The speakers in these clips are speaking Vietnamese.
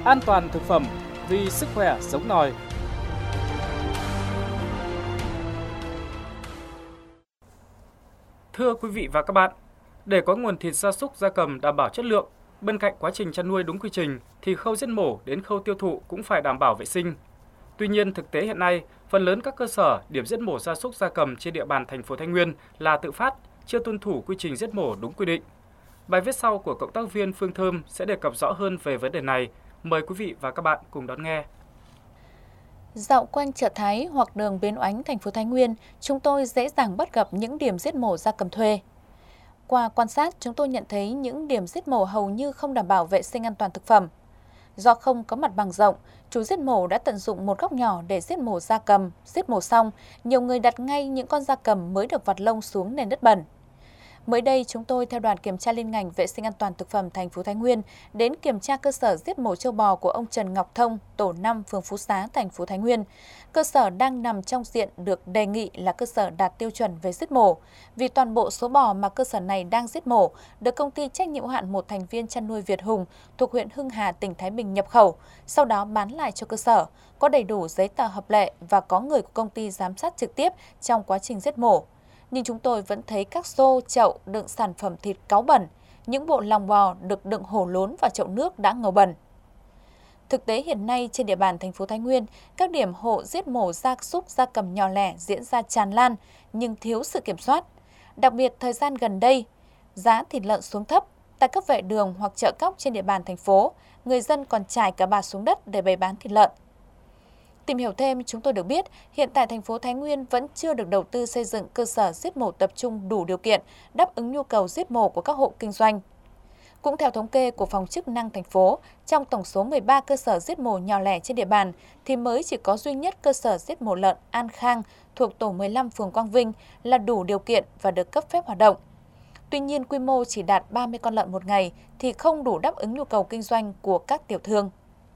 an toàn thực phẩm vì sức khỏe sống nòi. Thưa quý vị và các bạn, để có nguồn thịt gia súc gia cầm đảm bảo chất lượng, bên cạnh quá trình chăn nuôi đúng quy trình thì khâu giết mổ đến khâu tiêu thụ cũng phải đảm bảo vệ sinh. Tuy nhiên, thực tế hiện nay, phần lớn các cơ sở, điểm giết mổ gia súc gia cầm trên địa bàn thành phố Thái Nguyên là tự phát, chưa tuân thủ quy trình giết mổ đúng quy định. Bài viết sau của cộng tác viên Phương Thơm sẽ đề cập rõ hơn về vấn đề này. Mời quý vị và các bạn cùng đón nghe. Dạo quanh chợ Thái hoặc đường Bến Oánh, thành phố Thái Nguyên, chúng tôi dễ dàng bắt gặp những điểm giết mổ gia cầm thuê. Qua quan sát, chúng tôi nhận thấy những điểm giết mổ hầu như không đảm bảo vệ sinh an toàn thực phẩm. Do không có mặt bằng rộng, chủ giết mổ đã tận dụng một góc nhỏ để giết mổ gia cầm. Giết mổ xong, nhiều người đặt ngay những con gia cầm mới được vặt lông xuống nền đất bẩn. Mới đây, chúng tôi theo đoàn kiểm tra liên ngành vệ sinh an toàn thực phẩm thành phố Thái Nguyên đến kiểm tra cơ sở giết mổ trâu bò của ông Trần Ngọc Thông, tổ 5, phường Phú Xá, thành phố Thái Nguyên. Cơ sở đang nằm trong diện được đề nghị là cơ sở đạt tiêu chuẩn về giết mổ, vì toàn bộ số bò mà cơ sở này đang giết mổ được công ty trách nhiệm hữu hạn một thành viên chăn nuôi Việt Hùng thuộc huyện Hưng Hà, tỉnh Thái Bình nhập khẩu, sau đó bán lại cho cơ sở, có đầy đủ giấy tờ hợp lệ và có người của công ty giám sát trực tiếp trong quá trình giết mổ. Nhưng chúng tôi vẫn thấy các xô, chậu đựng sản phẩm thịt cáu bẩn, những bộ lòng bò được đựng hổ lốn và chậu nước đã ngầu bẩn. Thực tế hiện nay trên địa bàn thành phố Thái Nguyên, các điểm hộ giết mổ gia súc gia cầm nhỏ lẻ diễn ra tràn lan nhưng thiếu sự kiểm soát. Đặc biệt thời gian gần đây, giá thịt lợn xuống thấp, tại các vệ đường hoặc chợ cóc trên địa bàn thành phố, người dân còn trải cả bạt xuống đất để bày bán thịt lợn. Tìm hiểu thêm, chúng tôi được biết, hiện tại thành phố Thái Nguyên vẫn chưa được đầu tư xây dựng cơ sở giết mổ tập trung đủ điều kiện đáp ứng nhu cầu giết mổ của các hộ kinh doanh. Cũng theo thống kê của phòng chức năng thành phố, trong tổng số 13 cơ sở giết mổ nhỏ lẻ trên địa bàn thì mới chỉ có duy nhất cơ sở giết mổ lợn An Khang thuộc tổ 15 phường Quang Vinh là đủ điều kiện và được cấp phép hoạt động. Tuy nhiên, quy mô chỉ đạt 30 con lợn một ngày thì không đủ đáp ứng nhu cầu kinh doanh của các tiểu thương.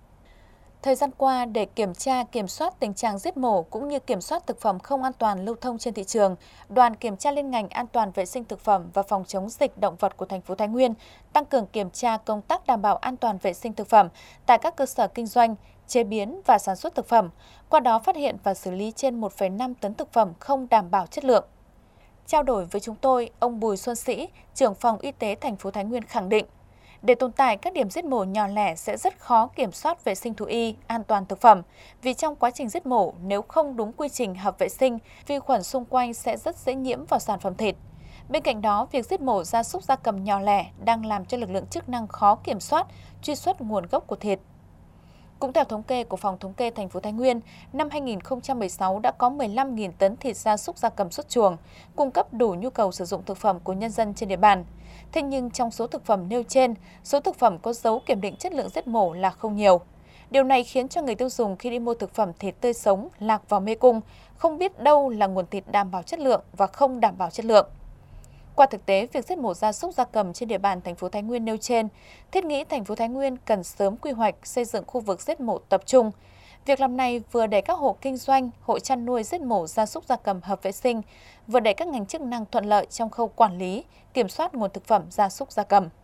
Thời gian qua, để kiểm tra, kiểm soát tình trạng giết mổ cũng như kiểm soát thực phẩm không an toàn lưu thông trên thị trường, đoàn kiểm tra liên ngành an toàn vệ sinh thực phẩm và phòng chống dịch động vật của thành phố Thái Nguyên tăng cường kiểm tra công tác đảm bảo an toàn vệ sinh thực phẩm tại các cơ sở kinh doanh, chế biến và sản xuất thực phẩm, qua đó phát hiện và xử lý trên 1,5 tấn thực phẩm không đảm bảo chất lượng. Trao đổi với chúng tôi, ông Bùi Xuân Sĩ, trưởng phòng y tế thành phố Thái Nguyên khẳng định, để tồn tại các điểm giết mổ nhỏ lẻ sẽ rất khó kiểm soát vệ sinh thú y, an toàn thực phẩm, vì trong quá trình giết mổ nếu không đúng quy trình hợp vệ sinh, vi khuẩn xung quanh sẽ rất dễ nhiễm vào sản phẩm thịt. Bên cạnh đó, việc giết mổ gia súc gia cầm nhỏ lẻ đang làm cho lực lượng chức năng khó kiểm soát, truy xuất nguồn gốc của thịt. Cũng theo thống kê của Phòng Thống kê thành phố Thái Nguyên, năm 2016 đã có 15.000 tấn thịt gia súc gia cầm xuất chuồng, cung cấp đủ nhu cầu sử dụng thực phẩm của nhân dân trên địa bàn. Thế nhưng trong số thực phẩm nêu trên, số thực phẩm có dấu kiểm định chất lượng giết mổ là không nhiều. Điều này khiến cho người tiêu dùng khi đi mua thực phẩm thịt tươi sống lạc vào mê cung, không biết đâu là nguồn thịt đảm bảo chất lượng và không đảm bảo chất lượng. Qua thực tế, việc giết mổ gia súc gia cầm trên địa bàn thành phố Thái Nguyên nêu trên, thiết nghĩ thành phố Thái Nguyên cần sớm quy hoạch xây dựng khu vực giết mổ tập trung. Việc làm này vừa để các hộ kinh doanh, hộ chăn nuôi giết mổ gia súc gia cầm hợp vệ sinh, vừa để các ngành chức năng thuận lợi trong khâu quản lý, kiểm soát nguồn thực phẩm gia súc gia cầm.